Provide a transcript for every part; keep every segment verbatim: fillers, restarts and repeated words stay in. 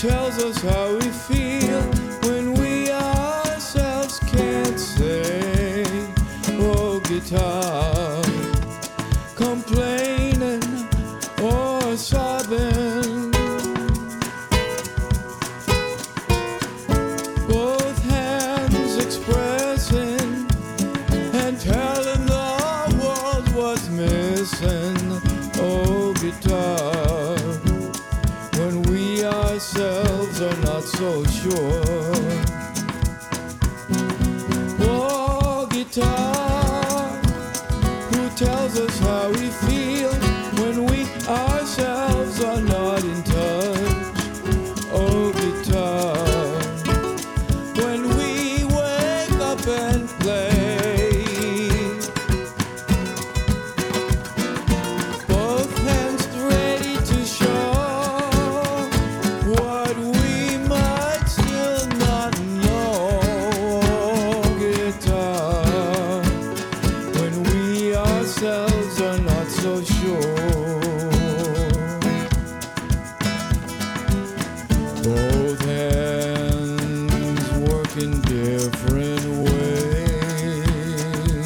tells us how we feel when we ourselves can't say. Oh, guitar, complaining or sobbing, both hands expressing and telling the world what's missing. Oh, guitar, when we ourselves are not so sure. Oh, guitar, who tells us how we feel when we ourselves are not in touch. Oh, guitar, when we wake up and play, both hands ready to show what we might still not know. Oh, guitar, when we ourselves are not so sure. Both hands work in different ways,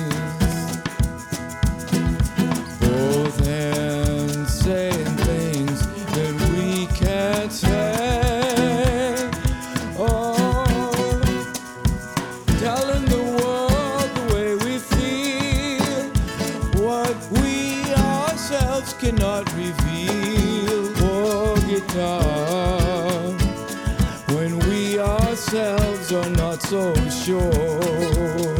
both hands saying things that we can't say. Oh, telling the world the way we feel, what we ourselves cannot reveal. Oh, guitar, when we ourselves are not so sure.